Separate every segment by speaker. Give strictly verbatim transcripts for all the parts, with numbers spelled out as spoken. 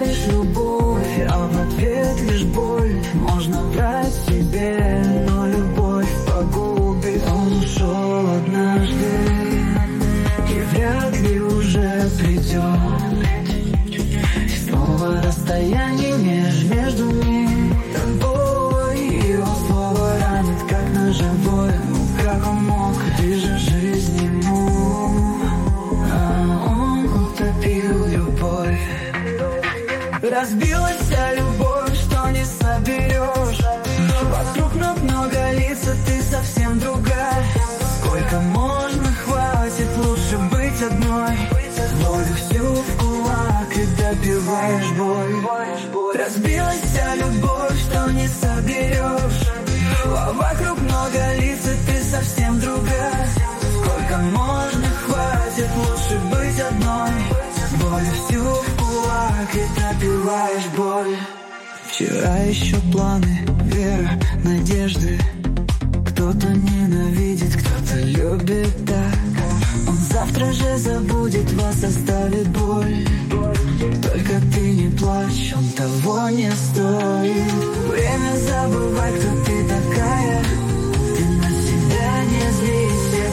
Speaker 1: говоришь любовь, а в ответ лишь боль. Можно брать себе, но любовь погубит. Он ушел однажды и вряд ли уже придет. И снова расстояние меж, между ним тобой. Его слово ранит, как ножевое. Ну как он мог, ты же жизнь ему, а он утопил любовь. Разбилась вся любовь, что не соберешь. Вокруг много лиц, а ты совсем другая. Сколько можно, хватит, лучше быть одной. Волю всю в кулак и допиваешь боль. Разбилась вся любовь, что не соберешь. А вокруг много лиц, а ты совсем другая. Сколько можно, хватит, лучше быть одной. Волю всю в кулак и допиваешь боль. Вчера еще планы, вера, надежды. Кто-то ненавидит, кто-то любит так. Он завтра же забудет вас, оставит боль. Только ты не плачь, он того не стоит. Время забывай, кто ты такая. Ты на себя не злись, все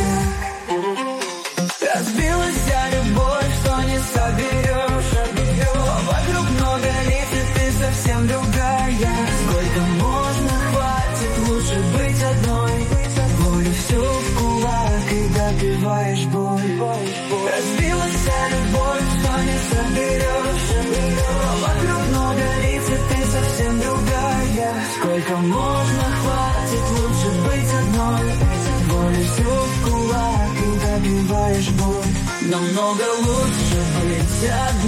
Speaker 1: пустяк. Разбилась вся любовь, что не соберешь. Вокруг много лиц, и ты совсем другая. Сколько можно, хватит, лучше быть одной. Волю всю в кулак и допиваешь боль. Разбилась вся любовь, что не соберешь. Вокруг много лиц, и ты совсем другая. Сколько можно, хватит, лучше быть одной. Волю всю в кулак и добиваешь боль. Намного лучше быть одной.